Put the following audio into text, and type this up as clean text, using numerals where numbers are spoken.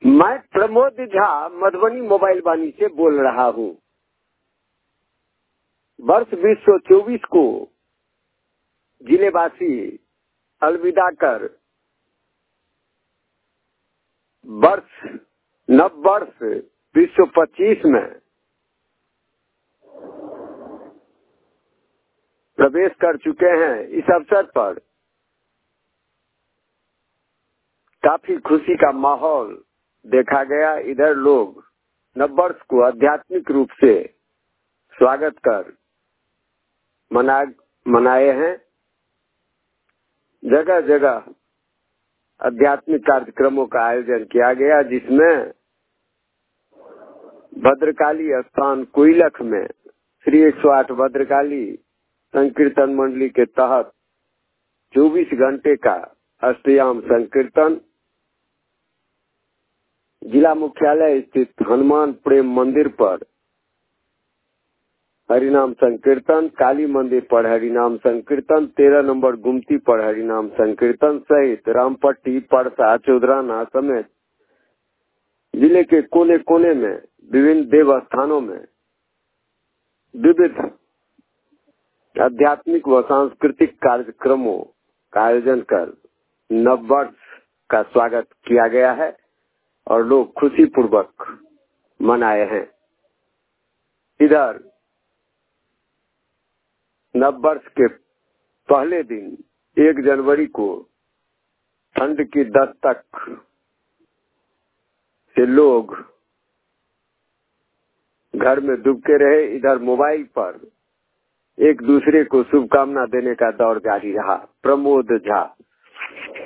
मैं प्रमोद झा मधुबनी मोबाइल वाणी से बोल रहा हूँ। वर्ष 2024 को जिलेवासी अलविदा कर नव वर्ष 2025 में प्रवेश कर चुके हैं। इस अवसर पर काफी खुशी का माहौल देखा गया। इधर लोग नववर्ष को आध्यात्मिक रूप से स्वागत कर मनाए हैं। जगह जगह आध्यात्मिक कार्यक्रमों का आयोजन किया गया, जिसमें भद्रकाली स्थान कोइलख में श्री 108 भद्रकाली संकीर्तन मंडली के तहत 24 घंटे का अष्टयाम संकीर्तन, जिला मुख्यालय स्थित हनुमान प्रेम मंदिर पर हरिनाम संकीर्तन, काली मंदिर पर हरिनाम संकीर्तन, 13 नंबर गुमती पर हरिनाम संकीर्तन सहित रामपट्टी, परसा, चौधराना समेत जिले के कोने कोने में विभिन्न देव स्थानों में विविध आध्यात्मिक व सांस्कृतिक कार्यक्रमों का आयोजन कर नववर्ष का स्वागत किया गया है और लोग खुशी पूर्वक मनाए हैं। इधर नववर्ष के पहले दिन 1 जनवरी को ठंड की दस्तक से लोग घर में दुबके रहे। इधर मोबाइल पर एक दूसरे को शुभकामना देने का दौर जारी रहा। प्रमोद झा।